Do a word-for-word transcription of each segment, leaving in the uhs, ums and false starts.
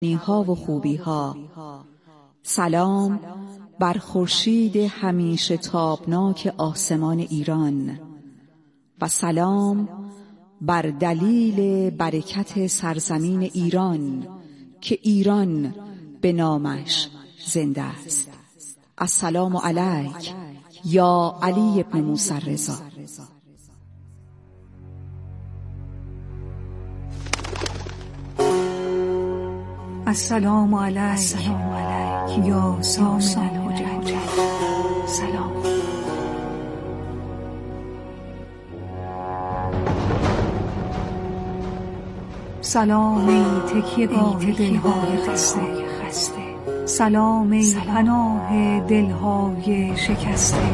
ها و خوبی ها. سلام بر خورشید همیشه تابناک آسمان ایران و سلام بر دلیل برکت سرزمین ایران که ایران به نامش زنده است. السلام علیک یا علی ابن موسی الرضا. السلام علیک یا سامن الحجج. سلام. سلام ای تکیه‌گاه دلهای خسته، سلام ای پناه دلهای شکسته،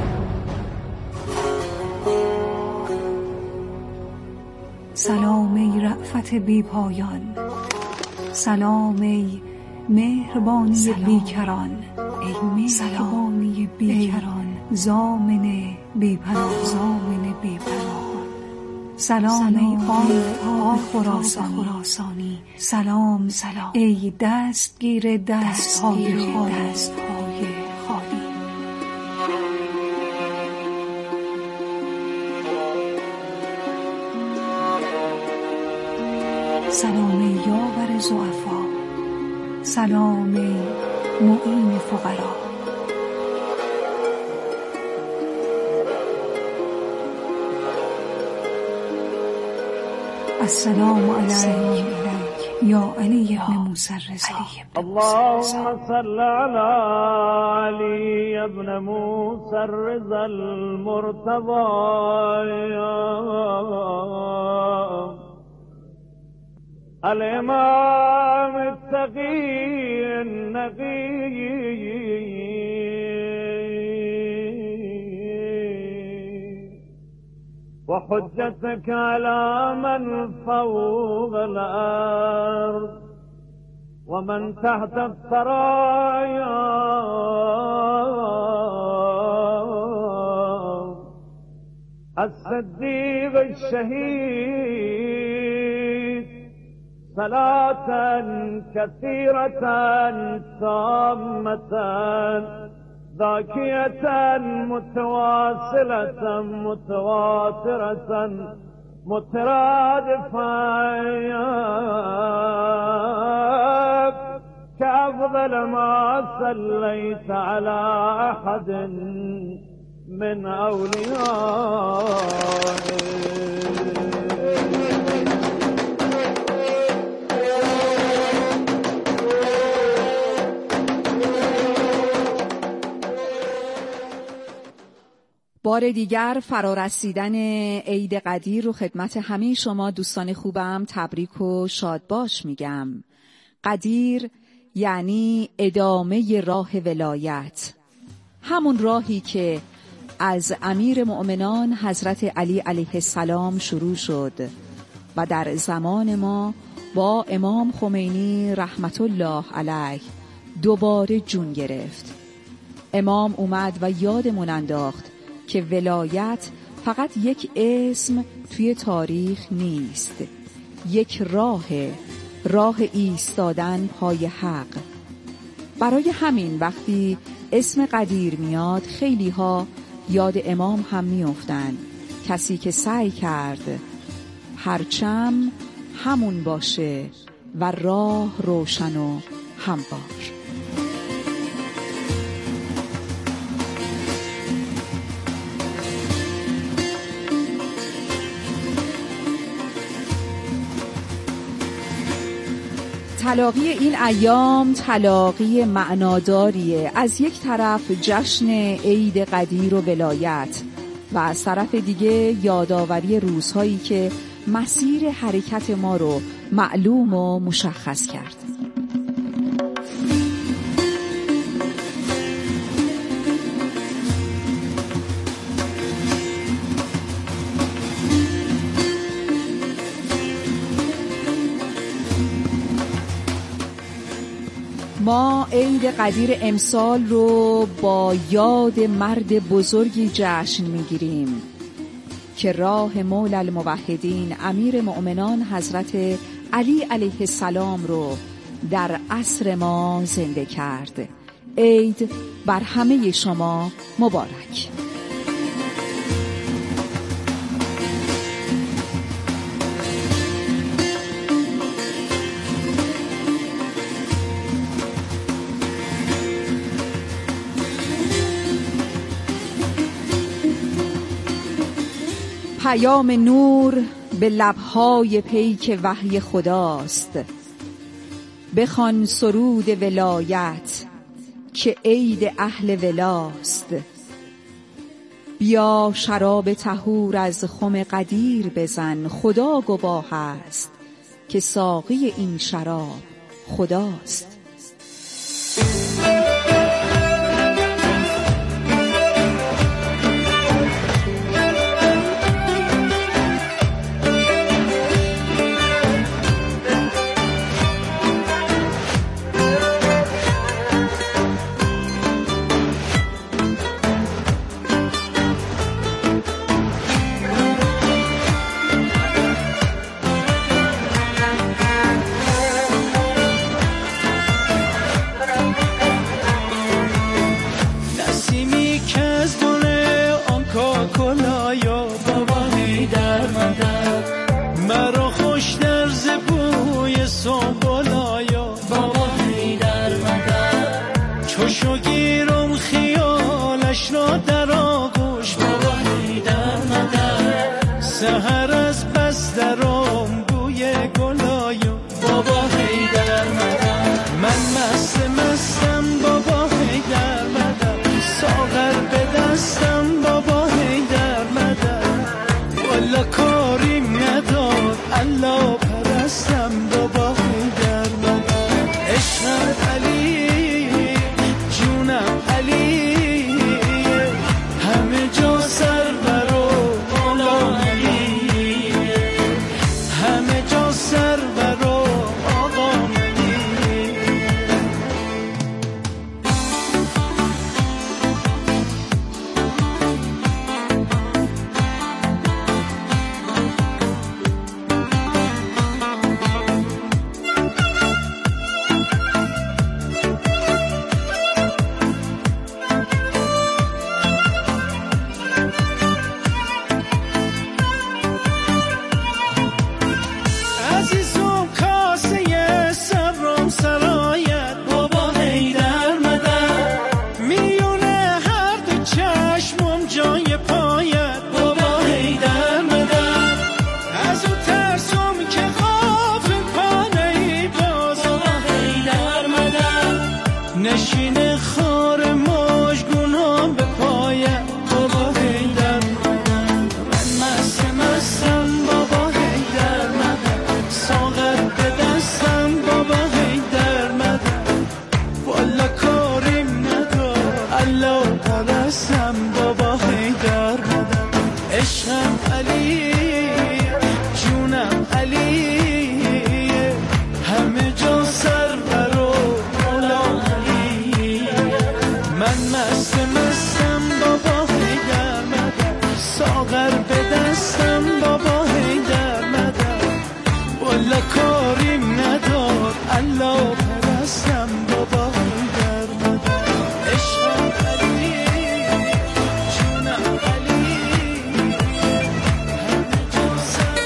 سلام ای رأفت بی پایان، سلام ای مهربانی بیکران، ای مهربانی بیکران، زامن بی‌پناه، زامن بی‌پناه. سلام ای آب خراسانی، سلام سلام ای دستگیر دستهای خالی. سلام ای یاور ضعفا، سلام ای معین فقرا. السلام علیک یا علی ابن موسی الرضا. اللهم صل على علی ابن موسی الرضا المرتضى الامام التقی النقی وحجتك على من فوق الأرض ومن تحت الثرايا الصديق الشهيد صلاة كثيرة تامة ذاكية متواصلة متواترة مترادفة كأفضل ما صليت على أحد من أوليائه. بار دیگر فرارسیدن عید قدیر رو خدمت همه شما دوستان خوبم تبریک و شادباش میگم. قدیر یعنی ادامه راه ولایت، همون راهی که از امیر مؤمنان حضرت علی علیه السلام شروع شد و در زمان ما با امام خمینی رحمت الله علیه دوباره جون گرفت. امام اومد و یادمون انداخت که ولایت فقط یک اسم توی تاریخ نیست، یک راه، راه ایستادن پای حق. برای همین وقتی اسم قدیر میاد خیلی ها یاد امام هم میافتن، کسی که سعی کرد پرچم همون باشه و راه روشن و هموار. تلاقی این ایام تلاقی معناداریه، از یک طرف جشن عید قدیر و ولایت و از طرف دیگه یادآوری روزهایی که مسیر حرکت ما رو معلوم و مشخص کرد. ما عید قدیر امسال رو با یاد مرد بزرگی جشن میگیریم که راه مولا الموحدین امیر مؤمنان حضرت علی علیه السلام رو در عصر ما زنده کرد. عید بر همه شما مبارک. پیام نور به لبهای پیک وحی خداست. بخوان سرود ولایت که عید اهل ولاست. بیا شراب طهور از خم قدیر بزن، خدا گواه است که ساقی این شراب خداست. سحر از بسترام بوی گلایو بابا حیدر مدد. من مست مستم بابا حیدر مدد. ساغر به دستم بابا حیدر مدد. والا کاریم نداد الله پرستم بابا حیدر مدد. عشقم علی جونم علی همه جا سرور و نشین خار ماژگونام به پایم بابا حیدر مدد. من مست مستم بابا حیدر مدد. ساغر به دستم بابا حیدر مدد. والا کاریم ندار الله پرستم بابا حیدر مدد. عشقم علی جونم علی همه جا سرور و من مست مستم بابا حیدر مدد. ساغر به دستم بابا حیدر مدد. والا کاریم ندار الله پرستم بابا حیدر مدد. عشقم علی جونم علی همه جا سر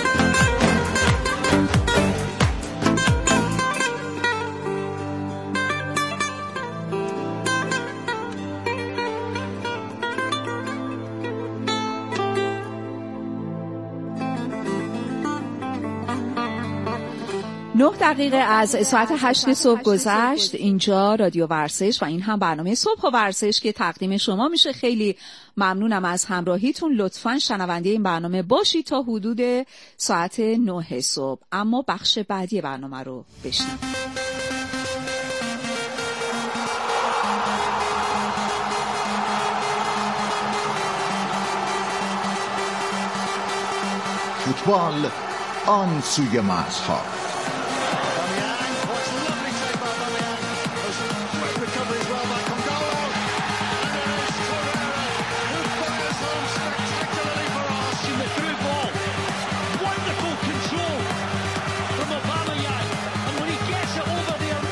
نه دقیقه از ساعت هشت صبح گذشت. اینجا رادیو ورزش و این هم برنامه صبح و ورزش که تقدیم شما میشه. خیلی ممنونم از همراهیتون. لطفاً شنونده این برنامه باشید تا حدود ساعت نه صبح. اما بخش بعدی برنامه رو بشنوید. فوتبال آن سوی مرزها. Wonderful control from Aubameyang, and when he gets it over there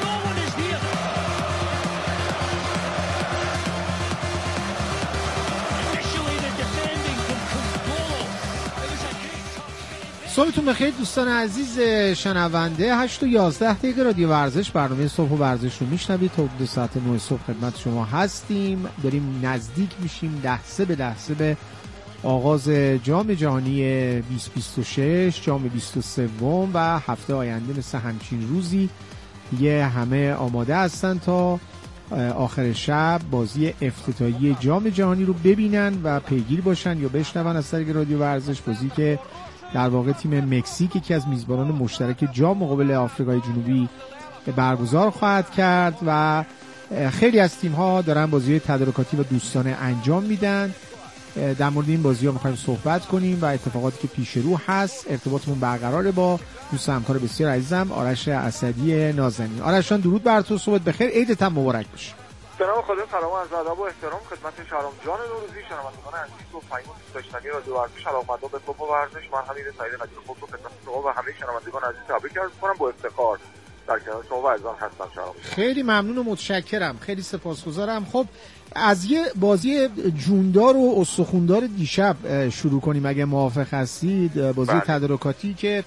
صبحتون بخیر دوستان عزیز شنونده. هشت و یازده دقیقه رادیو ورزش، برنامه صبح و ورزش رو میشنوید. تا دو ساعت نه صبح خدمت شما هستیم. داریم نزدیک میشیم لحظه به لحظه به آغاز جام جهانی بیست بیست و شش، جام بیست و سه و هفته آینده مثل همچین روزی یه همه آماده هستن تا آخر شب بازی افتتاحیه جام جهانی رو ببینن و پیگیر باشن یا بشنون از طریق رادیو ورزش. بازی که در واقع تیم مکزیک یکی از میزبانان مشترک جام مقابل آفریقای جنوبی برگزار خواهد کرد و خیلی از تیم‌ها دارن بازی تدارکاتی و دوستانه انجام میدن. در مورد این بازی‌ها می‌خوایم صحبت کنیم و اتفاقاتی که پیش رو هست. ارتباطمون برقراره با دوست همکار بسیار عزیزم آرش اسدی نازنین. آرش جان درود بر تو، صبحت بخیر، عیدت هم مبارک باشه. سلام خدا، سلام از ادب و احترام خدمت شهرام جان نوروزی، شنوندگان عزیز و فایمون داشتنی رادیو ورزش، علاقه‌مندان به توپ و ورزش. من همین سعید قدیر خود رو خدمت شما و همه شنوندگان عزیز تبریک عرض می‌کنم. با افتخار در کنار شما و عزیزان هستم شهرام. خیلی ممنون و متشکرم، خیلی سپاسگزارم. خب از یه بازی جوندار و استخوندار دیشب شروع کنیم اگه موافق هستید. بازی بله. تدارکاتی که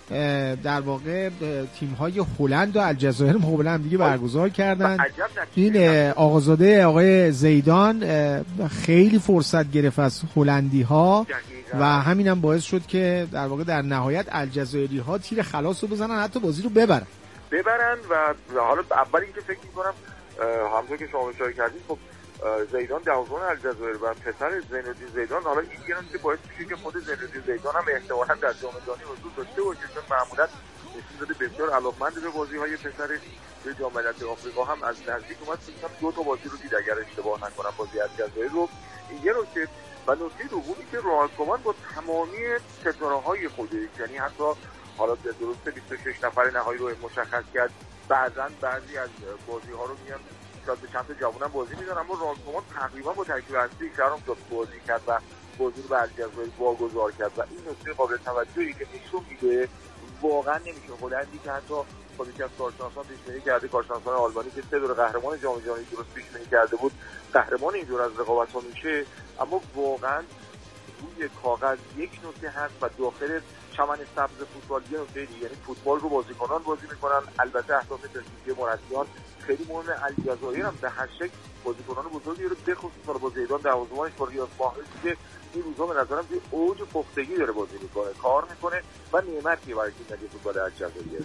در واقع تیم‌های هلند و الجزایر مقابل هم دیگه برگزار کردن. این آقازاده آقای زیدان خیلی فرصت گرفت از هلندی‌ها و همین هم باعث شد که در واقع در نهایت الجزایری‌ها تیر خلاص رو بزنن، حتی بازی رو ببرن ببرن و حالا اول اینکه فکر می‌کنم همونطور که شما اشاره کردید، خب زیدان دروازه‌بان الجزایر و پسر زینالدین زیدان، حالا این یه نکته باعث میشه که خود زینالدین زیدان هم احتمالاً در جام جهانی حضور داشته باشه، چون معمولاً نشون داده بسیار علاقه‌مند به بازی‌های پسرش. توی جام ملت‌های آفریقا هم از نزدیک اومد، فکر کنم دو تا بازی رو دید اگر اشتباه نکنم، بازی الجزایر رو. این یه نکته. و نکته دومی که رونالد کومان با تمامی ستاره‌های خودش، یعنی حتی حالا درسته بیست و شش نفر نهایی رو مشخص کرد، بعضاً بعضی از بازی‌ها رو میان شاید به چند تا جوونم بازی میدن، اما رونالد کومان تقریبا با ترکیب اصلی شهرام داد بازی کرد و بازی رو به الجزایر واگذار کرد و این نکته قابل توجهی که نشون میده واقعا نمیشه هلندی که حتی خود یکی از کارشناسان پیش بینی کرده، کارشناسان آلمانی که سه دور قهرمان جام جهانی درست پیش بینی کرده بود، قهرمان این دور از رقابت‌ها میشه. اما واقعا روی کاغذ یک نکته هست و داخل چمن سبز فوتبال یه نکته دیگه، یعنی فوتبال رو بازیکنان بازی میکنن. البته اهداف تکنیکی مربیان خیلی مهمه. الجزایر هم به هر شکل بازیکنان بزرگی رو به خصوص با زیدان دروازه‌بانش با ریاض ماهری که این روزا به نظرم توی اوج پختگی داره بازی میکنه، کار میکنه و نعمتیه برای تیم ملی فوتبال الجزایر.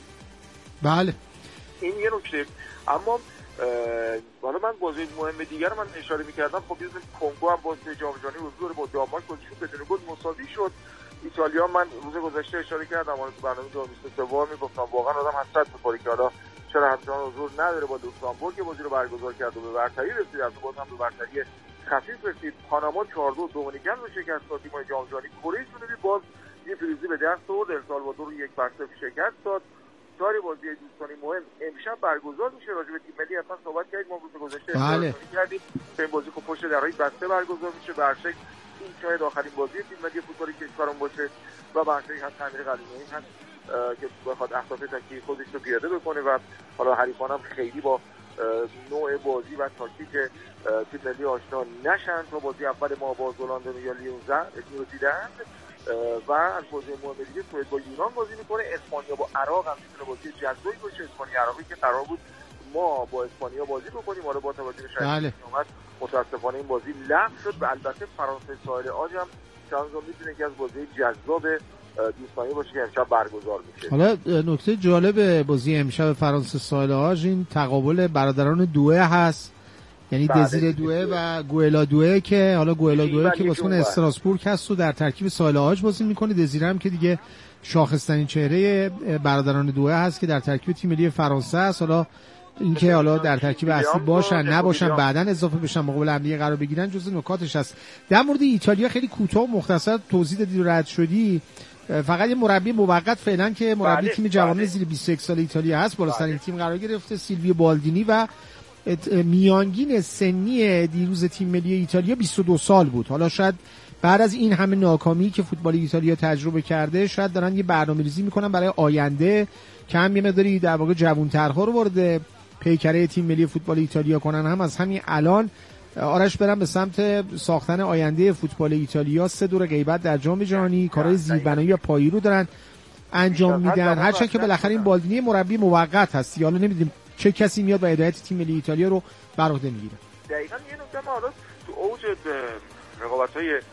بله این یه نکته. اما حالا من بازی مهم دیگر من اشاره میکردم، خب بیزن کنگو هم بازی جام جهانی حضور با دانمارک بازیشون بدون گل مساوی شد. ایتالیا من روز گذشته اشاره کردم، اون تو برنامه جام بیست و سه میگفتم واقعا آدم حسرت می‌خوره که حالا چرا همچنان حضور نداره. با لوکزامبورگ بازی رو برگزار کرد و به برتری رسید، از باز هم به برتری خفیف رسید. پاناما چهار دو دومینیکن رو شکست داد. تیم جام جهانی کره جنوبی باز یه پیروزی به دست آورد، السالوادور رو یک بر صفر شکست داد. ساری بازی دوستانه مهم امشب برگزار میشه. راجع به تیم ملی اصلا صحبت کردیم ما روز گذشته بله. کردیم که این بازی خب پشت درهای بسته برگزار میشه. به هر شکل این شاید آخرین بازی تیم ملی فوتبال کشورمون باشه و به هر شکل هم امیر قلعه‌نویی هست که بخواد اهداف تکتیکی خودش رو پیاده بکنه و حالا حریفان هم خیلی با نوع بازی و تاکتیک تیم ملی آشنا نشن تا بازی اول ما با هلند یا لیونزه رو دیدند و از بازی مهم دیگه سوئد با یونان بازی میکنه. اسپانیا با عراق هم میتونه بازی جذابی باشه. اسپانیا عراقی که قرار بود ما با اسپانیا بازی بکنیم، حالا با توجه به شرایط اومد متاسفانه این بازی لغو شد. و البته فرانسه ساحل عاج هم چند میتونه که از بازی جذاب دوستانه باشه که امشب برگزار میشه. حالا نکته جالب بازی امشب فرانسه ساحل عاج این تقابل برادران دوئه هست، یعنی دزیر دوئه و گوئلا دوئه که حالا گوئلا دوئه که بازیکن استراسبورگ هست و در ترکیب ساحل عاج بازی میکنه. دزیر هم که دیگه شاخص‌ترین چهره برادران دوئه هست که در ترکیب تیم ملی فرانسه است. حالا اینکه حالا در ترکیب اصلی باشن نباشن بعداً اضافه بشن مقابل هم قرار بگیرن جزء نکاتش هست. در مورد ایتالیا خیلی کوتاه و مختصر توضیح دادی و رد شدی. فقط یه مربی موقت فعلا که مربی تیم جوانان زیر بیست و یک سال ایتالیا هست بالاترین تیم قرار گرفته، سیلویو بالدینی، و میانگین سنی دیروز تیم ملی ایتالیا بیست و دو سال بود. حالا شاید بعد از این همه ناکامی که فوتبال ایتالیا تجربه کرده شاید دارن یه برنامه‌ریزی میکنن برای آینده که هم یه مقداری در واقع جوان‌ترها رو وارد پیکره تیم ملی فوتبال ایتالیا کنن، هم از همین الان آرش برم به سمت ساختن آینده فوتبال ایتالیا. سه دور غیبت در جام جهانی، کارهای زیربنایی و پایی رو دارن انجام میدن، هرچند که بالاخره این بالدینی مربی موقت هست، حالا نمیدونیم چه کسی میاد و هدایت تیم ملی ایتالیا رو بر عهده میگیره. دقیقاً یه نکته ما حالا تو اوج رقابت‌های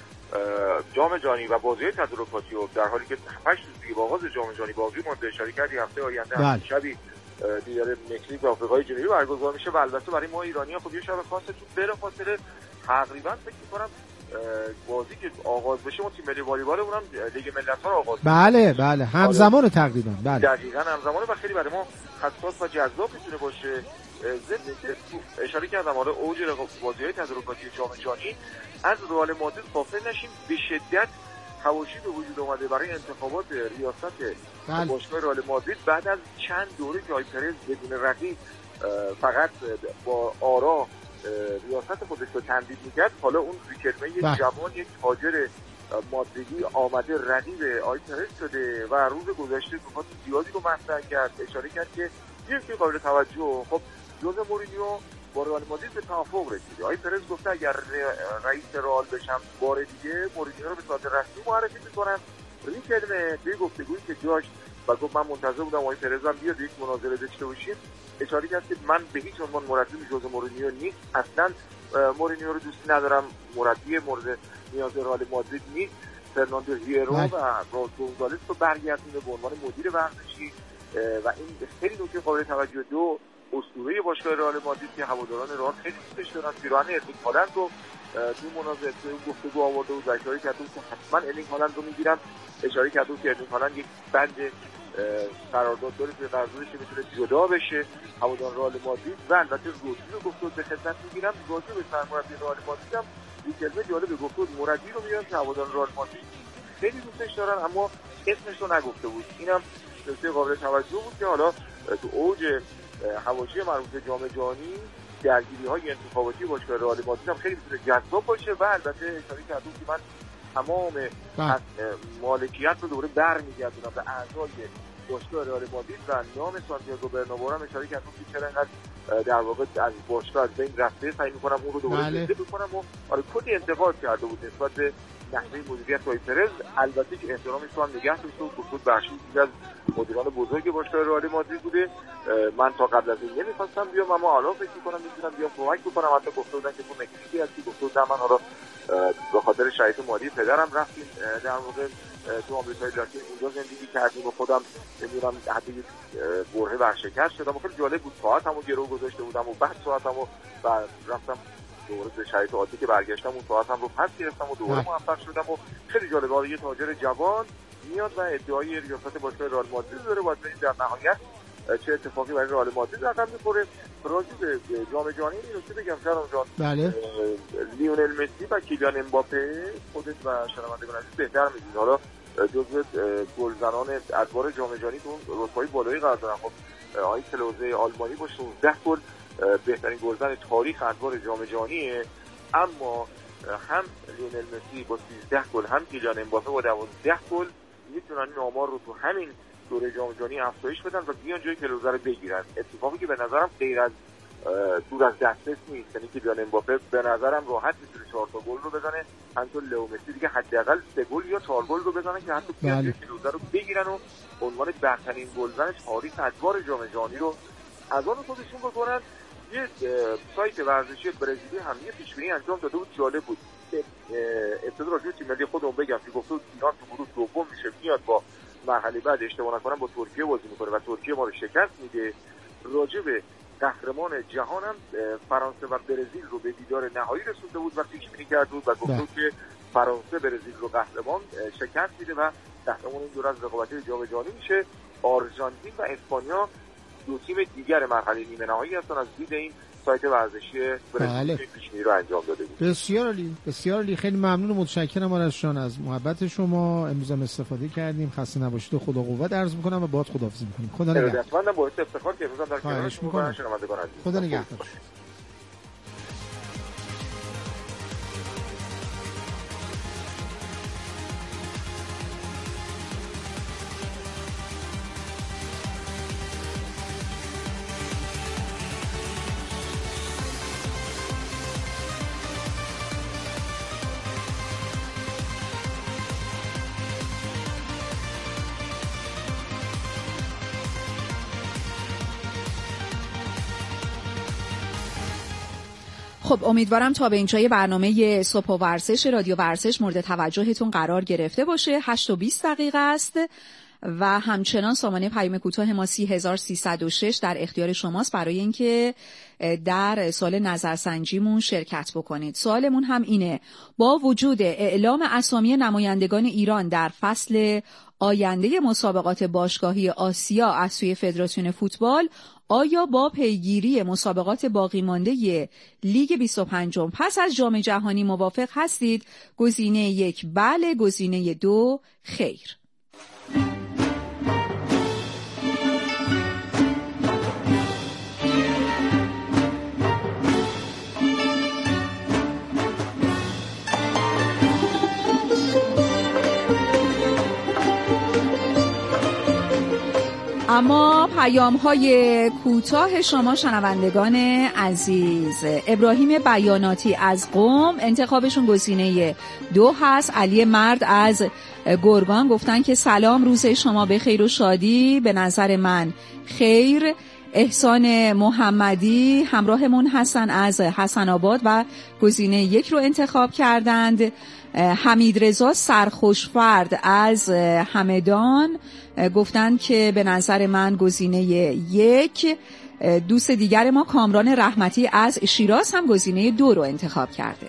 جام جهانی و بازی‌های تدارکاتی و در حالی که هشت روز دیگه با آغاز جام جهانی بازی مونده، اشاره کردی هفته آینده شبی دیگر مکزیک و آفریقای جنوبی برگزار میشه و البته برای ما ایرانی‌ها خب یه شب خاصه چون بلافاصله تقریبا فکر می‌کنم بازی که آغاز بشه اون تیم ملی والیبال اونم لیگ ملت‌ها رو آغاز بله بله همزمان تقریبا بله دقیقاً همزمان و خیلی برای ما حساس و جذاب میتونه باشه. ضمن که اشاره کردم حالا اوج بازی‌های تدارکاتی جام جهانی از رئال مادرید غافل نشیم، به شدت حواشی به وجود اومده برای انتخابات ریاست باشگاه رئال مادرید بعد از چند دوره که آی پرز بدون رقیب فقط با آرا ریاست خودش رو تمدید میکرد، حالا اون کلمه یک جوان یک تاجر مادریدی آمده رقیب آی پرز شده و روز گذشته نکات زیادی رو مطرح کرد، اشاره کرد که یکی قابل توجه خب جوزه مورینیو با رئال مادرید به توافق رسیده. آی پرز گفته اگر رئیس رئال بشم بار دیگه مورینیو رو به صورت رسمی معرفی میکنن. این کلمه توی گفتگویی که داشت و گفت من منتظر بودم آی پرز هم بیاد یک مناظره داشته باشیم، اشاره کرد که من به هیچ عنوان مربی جوزه مورینیو نیست، اصلا مورینیو رو دوست ندارم، مربی مورد نیاز رئال مادرید نیست. فرناندو هیرو و راول گونزالز رو برگردونده به عنوان مدیر ورزشی و این خیلی نکته قابل توجه. دو اسطوره باشگاه رئال مادرید که هواداران رئال خیلی دوستش دارن، پیراهن ارلینگ هالند رو تو مناظره گفتگو آورده و اشاره کرده که حتما ارلینگ هالند رو میگیرم، اشاره کرده که ارلینگ هالند یک بند قرارداد داره که قراردادش میتونه جدا بشه هواداران رئال مادرید و البته رودری رو گفته به خدمت میگیرم. راجع به سرمربی رئال مادرید هم یک کلمه جالب گفته، مربی رو میگن که هواداران رئال مادرید خیلی دوستش دارن اما اسمش رو نگفته بود. اینم نکته قابل توجه بود که حالا تو اوج حواشی مربوط به جام جهانی درگیری‌های انتخاباتی باشگاه رئال مادرید هم خیلی میتونه جذاب باشه و البته اشاره کردم که من تمام مالکیت رو دوباره برمیگردونم به اعضای باشگاه رئال مادرید و نام سانتیاگو برنابئو هم اشاره کردم که چرا انقدر در واقع از باشگاه از بین رفته، سعی می‌کنم اون رو دوباره زنده بکنم و آره کلی انتقاد کرده بود نسبت به نحوه مدیریت آی پرز، البته که احترامش رو هم نگه داشته و گفت بخشی از مدیران بزرگ باشگاه رئال مادرید بوده. من تا قبل از این نمی‌خواستم بیام اما حالا فکر می‌کنم می‌تونم بیام کمک بکنم، حتی گفته بودن که تو مکزیکی هستی، گفته بودم من حالا به خاطر شرایط مالی پدرم رفتیم در واقع تو آمریکای لاتین اونجا زندگی کردیم و خودم نمیدونم حتی یک برهه ورشکست شدم. خیلی جالب بود، ساعتمو گرو گذاشته بودم و بعد ساعتمو و رفتم دوباره به شرایط عادی که برگشتم اون ساعتم رو پس گرفتم و دوباره موفق شدم و خیلی جالبه. یه تاجر جوان میاد و ادعای ریاست باشگاه رئال مادرید داره، باید ببینیم در نهایت چه اتفاقی برای رئال مادرید رقم می‌خوره. راجع به جام جهانی اینو چه بگم شرم جان، بله لیونل مسی و کیلیان امباپه خودت و شنوندگان عزیز بهتر می‌دونید، حالا جزو گلزنان ادوار جام جهانی تو رتبه‌های بالایی قرار دارن. خب آقای کلوزه آلمانی با شانزده گل بهترین گلزن تاریخ ادوار جام جهانیه، اما هم لیونل مسی با سیزده گل هم کیلیان امباپه با دوازده گل میتونن این آمار رو تو همین دوره جام جهانی افزایش بدن و بیان جای کلوزه رو بگیرن، اتفاقی که به نظرم غیر از دور از دسترس نیست. یعنی که کیلیان امباپه به نظرم راحت میتونه چهار تا گل رو بزنه، همونطور لئو مسی دیگه حداقل سه گل یا چهار گل رو بزنن که حتی بیان جای کلوزه رو بگیرن و عنوان بهترین گلزن تاریخ ادوار جام جهانی رو از آن خودشون بکنن. یه سایت ورزشی برزیلی هم یه پیشبینی انجام داده بود، جالب بود. ابتدا راجع به تیم ملی خودمون بگم که گفت ایران تو گروه دوم میشه، میاد با مرحله بعد اشتباه نکنم با ترکیه بازی میکنه و ترکیه ما رو شکست میده. راجع به قهرمان جهان هم فرانسه و برزیل رو به دیدار نهایی رسونده بود و پیش بینی کرده بود و گفت که فرانسه برزیل رو قهرمان شکست میده و قهرمان این دور از رقابت‌های جام جهانی میشه. آرژانتین و اسپانیا دو تیم دیگر مرحله نیمه نهایی هستن از دید این سایت ورزشی برزیل پیش‌بینی رو انجام داده بود. بسیار عالی، بسیار عالی، خیلی ممنون و متشکرم آرش جان از محبت شما. امروز هم استفاده کردیم، خسته نباشید و خدا قوت عرض می‌کنم و باهات خداحافظی می‌کنیم. خدا نگهدار. من باعث افتخار که امروز در کنار شما شنوندگان عزیز. خدا نگهدار. خب امیدوارم تا به اینجای برنامه صبح و ورزش رادیو ورزش مورد توجهتون قرار گرفته باشه. هشت و بیست دقیقه است و همچنان سامانه پیام کوتاه ما سی هزار سیصد و شش در اختیار شماست برای اینکه در سوال نظرسنجیمون شرکت بکنید. سوالمون هم اینه: با وجود اعلام اسامی نمایندگان ایران در فصل آینده مسابقات باشگاهی آسیا از سوی فدراسیون فوتبال، آیا با پیگیری مسابقات باقی مانده لیگ بیست و پنج پس از جام جهانی موافق هستید؟ گزینه یک بله، گزینه دو خیر. اما پیام های کوتاه شما شنوندگان عزیز: ابراهیم بیاناتی از قم، انتخابشون گزینه دو هست. علی مرد از گرگان گفتن که سلام، روز شما به خیر و شادی. به نظر من خیر. احسان محمدی همراهمون هستن از حسن آباد و گزینه یک رو انتخاب کردند. حمید رضا سرخوشفرد از همدان گفتن که به نظر من گزینه یک. دوست دیگر ما کامران رحمتی از شیراز هم گزینه دو رو انتخاب کرده.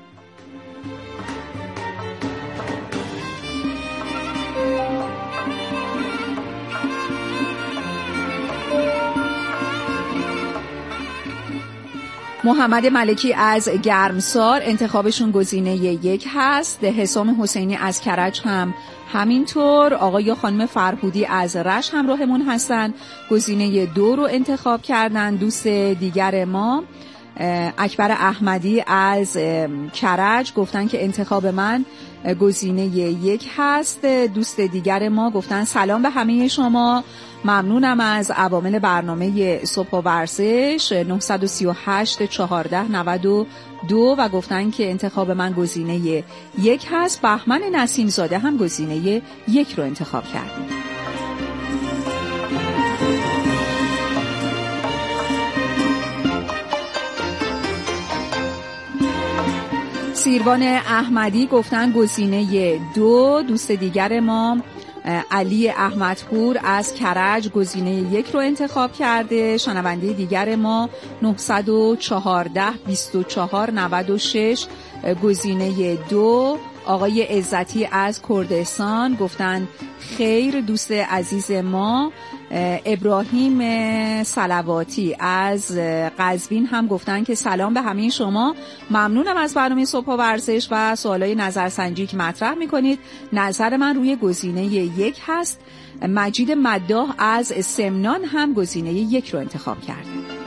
محمد ملکی از گرمسار، انتخابشون گزینه یک هست. حسام حسینی از کرج هم همینطور. آقای یا خانم فرهودی از رش همراهمون هستن، گزینه دو رو انتخاب کردن. دوست دیگر ما اکبر احمدی از کرج گفتن که انتخاب من گزینه یک هست. دوست دیگر ما گفتن سلام به همه شما، ممنونم از عوامل برنامه صبح و ورزش. نه سه هشت چهارده نود و دو و گفتن که انتخاب من گزینه یک هست. بهمن نسیم زاده هم گزینه یک رو انتخاب کردیم. سیروان احمدی گفتن گزینه دو. دوست دیگر ما علی احمدپور از کرج گزینه یک رو انتخاب کرده. شنونده دیگر ما نه یک چهار بیست و چهار نود و شش گزینه دو. آقای عزتی از کردستان گفتن خیر. دوست عزیز ما ابراهیم صلواتی از قزوین هم گفتن که سلام به همه شما، ممنونم از برنامه صبح و ورزش و سوالای نظرسنجی که مطرح میکنید. نظر من روی گزینه یک هست. مجید مداح از سمنان هم گزینه یک رو انتخاب کرده.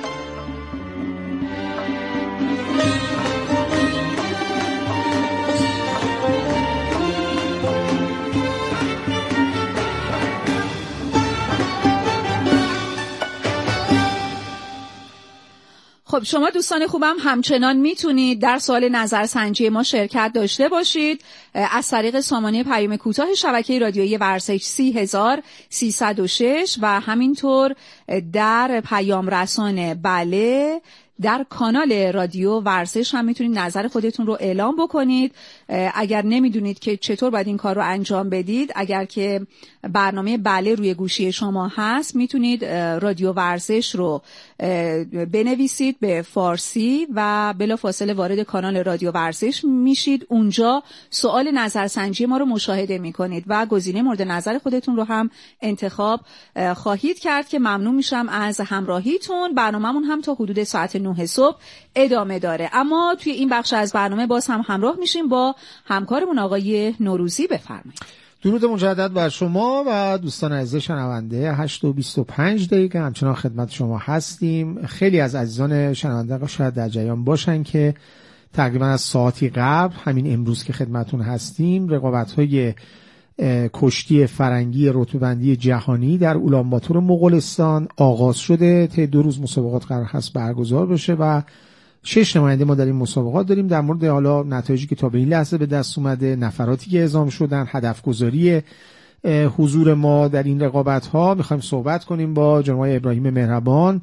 خب شما دوستان خوبم همچنان میتونید در سوال نظرسنجی ما شرکت داشته باشید از طریق سامانه پیام کوتاه شبکه رادیویی ورزش سی هزار سیصد و شش و همینطور در پیام رسان بله در کانال رادیو ورزش هم میتونید نظر خودتون رو اعلام بکنید. اگر نمیدونید که چطور باید این کار رو انجام بدید، اگر که برنامه بله روی گوشی شما هست، میتونید رادیو ورزش رو بنویسید به فارسی و بلافاصله وارد کانال رادیو ورزش میشید. اونجا سوال نظرسنجی ما رو مشاهده میکنید و گزینه مورد نظر خودتون رو هم انتخاب خواهید کرد که ممنون میشم از همراهیتون. برنامه‌مون هم تا حدود ساعت نه صبح ادامه داره، اما توی این بخش از برنامه باز هم همراه میشیم با همکارمون آقای نوروزی. بفرمایید. درود مجدد بر شما و دوستان عزیز شنونده. هشت و بیست و پنج دقیقه همچنان خدمت شما هستیم. خیلی از عزیزان شنونده شاید در جریان باشن که تقریبا از ساعتی قبل همین امروز که خدمتون هستیم رقابت‌های کشتی فرنگی رتبه‌بندی جهانی در اولانباتور مغولستان آغاز شده. طی دو روز مسابقات قرار هست برگزار بشه و شش نماینده ما در این مسابقات داریم. در مورد حالا نتایجی که تا به این لحظه به دست اومده، نفراتی که اعزام شدن، هدف گذاری حضور ما در این رقابت ها میخوایم صحبت کنیم با جناب ابراهیم مهربان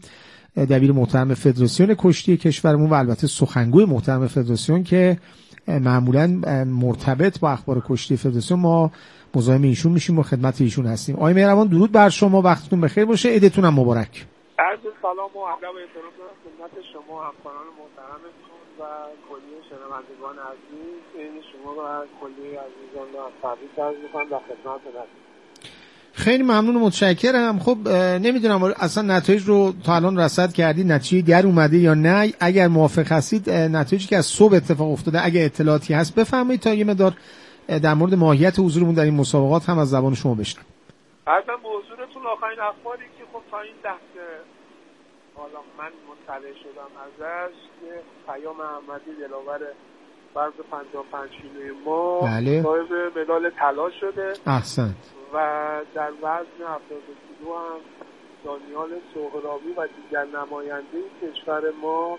دبیر محترم فدراسیون کشتی کشورمون و البته سخنگوی محترم فدراسیون که معمولاً مرتبط با اخبار کشتی فدراسیون ما مزاحم ایشون میشیم و خدمت ایشون هستیم. آقای مهربان درود بر شما، وقتتون بخیر باشه، عیدتون هم مبارک. عرض سلام و ادب و احترام خدمت شما همکاران محترمتون و کلی شنوندگان عزیز، این شما و کلی عزیزان رو تبریک عرض می‌کنم و خدمتتون هستم. خیلی ممنون و متشکرم. خب نمیدونم اصلا نتایج رو تا الان رصد کردید، نتیجه در اومده یا نه؟ اگر موافق هستید نتایجی که از صبح اتفاق افتاده اگه اطلاعاتی هست بفرمایید تا یه مقدار در مورد ماهیت حضورمون در این مسابقات هم از زبان شما بشنویم. عرضم به حضورتون آخرین اخباری که خب تا این لحظه حالا من مطلع شدم ازش که پیام احمدی دلاور فرض پنجاه و پنج کیلوی ما بله. صاحب مدال طلا شده. احسنت. و در وزن هفتاد کیلو هم دانیال سهرابی و دیگر نماینده کشور ما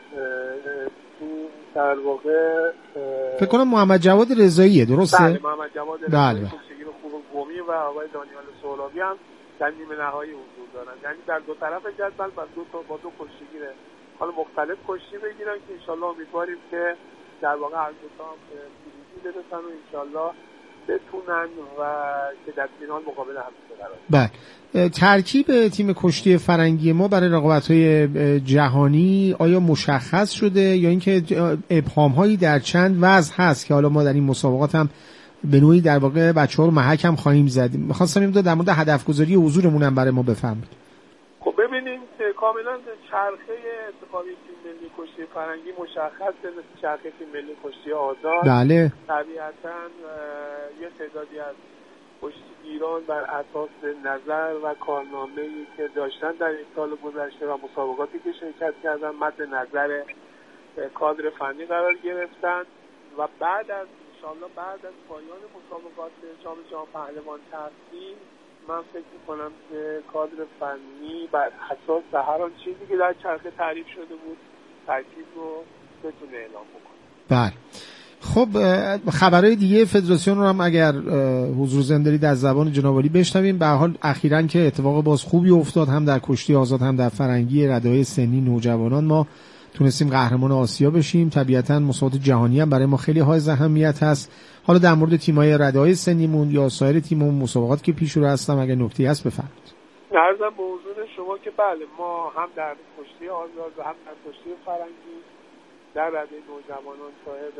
تو در واقع فکر کنم محمد جواد رضاییه، درسته؟ بله محمد جواد رضایی بله. کشتیگیر خوب قمی و آقای دانیال سهرابی هم در نیمه نهایی حضور دارن، یعنی در دو طرف جدول با دو تا با دو کشتیگیر حالا مختلف کشتی بگیرن که انشالله امیدواریم که در واقع هر دو تا هم پیروزی برسن و انشالله بتونن و که در فینال مقابل همدیگه قرار بگیرن. بله. ترکیب تیم کشتی فرنگی ما برای رقابت‌های جهانی آیا مشخص شده یا اینکه ابهام‌هایی در چند وضع هست که حالا ما در این مسابقات هم به نوعی در واقع بچه‌ها رو محک هم خواهیم زد؟ می‌خواستم این در مورد هدف‌گذاری حضورمون هم برای ما بفهمید. خب ببینید کاملا چرخه اتفاقی تیم ملی کشتی فرنگی مشخصه، مثل چرخه تیم ملی کشتی آزاد. بله. طبیعتاً یه تعدادی از کشتیگیران بر اساس نظر و کارنامه‌ای که داشتن در این سال گذشته و مسابقاتی که شرکت کردن مد نظر کادر فنی قرار گرفتن و بعد از انشالله بعد از پایان مسابقات جام جهان پهلوان تقسیم من فکر می‌کنم که کادر فنی بر اساس هر آن چیزی که در چرخه تعریف شده بود ترکیب رو بتونه اعلام بکنه. بله. خب خبرهای دیگه فدراسیون رو هم اگر حضور زنده دارید از زبان جناب عالی بشنویم. به هر حال اخیراً که اتفاق باز خوبی افتاد هم در کشتی آزاد هم در فرنگی رده‌های سنی نوجوانان ما تونستیم قهرمان آسیا بشیم. طبیعتاً مسابقات جهانی هم برای ما خیلی حائز اهمیت هست. حالا در مورد تیم‌های رده‌های سنیمون یا سایر تیم‌مون مسابقات که پیش رو هستم اگر نکته‌ای هست بفرمایید. عرضم به حضور شما که بله ما هم در کشتی آزاد و هم در کشتی فرنگی در رده نوجوانان صاحب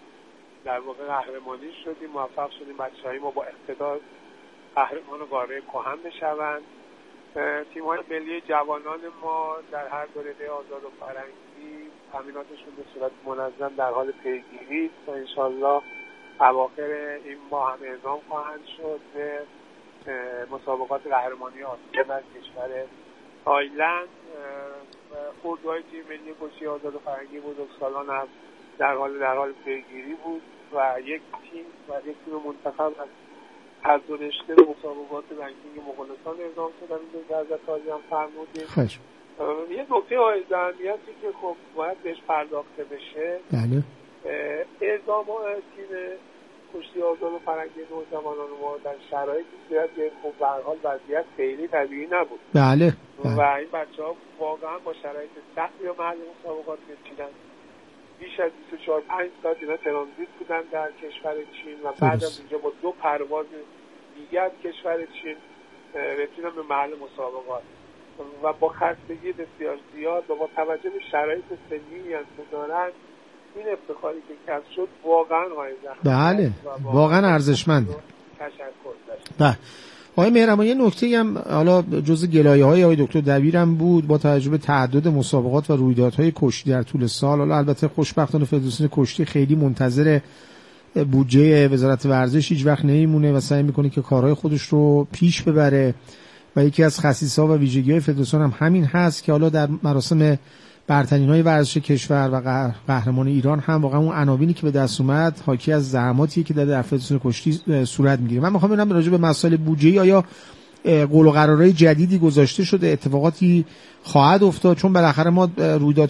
در واقع قهرمانی شدیم، موفق شدیم بچه‌های ما با اقتدار قهرمان قاره کهن بشوند. تیم‌های ملی جوانان ما در هر دو رده آزاد و فرنگی تمریناتشون به صورت منظم در حال پیگیری است و انشالله اواخر این ماه هم اعزام خواهند شد به مسابقات قهرمانی آسیا در کشور تایلند. اردوهای تیم ملی کشتی آزاد و فرنگی بزرگسالان هم در حال در حال پیگیری بود و یک تیم و یک تیم منتخب از هر دو رشته مسابقات رنکینگ مغولستان اعزام شدن. این در تازی هم فرمودیم. خوش. یه نکته حائز اهمیتی که خب باید بهش پرداخته بشه بله. اعزام تیم کشتی آزاد و فرنگی نوجوانان ما در شرایطی صورت که خب به هر حال وضعیت خیلی طبیعی نبود. بله. بله. و این بچه‌ها واقعا با شرایط سختی به محل مسابقات رسیدن. بیش از بیست و چهار پنج ساعت اینا ترانزیت بودن در کشور چین و بعد از اینجا با دو پرواز دیگه از کشور چین رسیدن به محل مسابقات و با خستگی بسیار زیاد و با توجه به شرایط سنی هم که دارن این افتخاری که کسب شد واقعا حائز اهمیت. بله واقعا ارزشمنده. تشکر داشت. بله. آقای مهربان یه نکته هم حالا جزء گلایه‌های آقای دکتر دبیرم بود با توجه به تعدد مسابقات و رویدادهای کشتی در طول سال. حالا البته خوشبختانه فدراسیون کشتی خیلی منتظر بودجه وزارت ورزش هیچ وقت نمیمونه و سعی میکنه که کارهای خودش رو پیش ببره و یکی از خصیصه‌ها و ویژگی‌های فدراسیون هم همین هست که حالا در مراسم برترین‌های ورزش کشور و قهرمان ایران هم واقعا اون عناوینی که به دست اومد حاکی از زحماتی که در فدراسیون کشتی صورت میگیره. من میخوام ببینم راجع به مسائل بودجه‌ای آیا قول و قرارهای جدیدی گذاشته شده، اتفاقاتی خواهد افتاد؟ چون بالاخره ما رویداد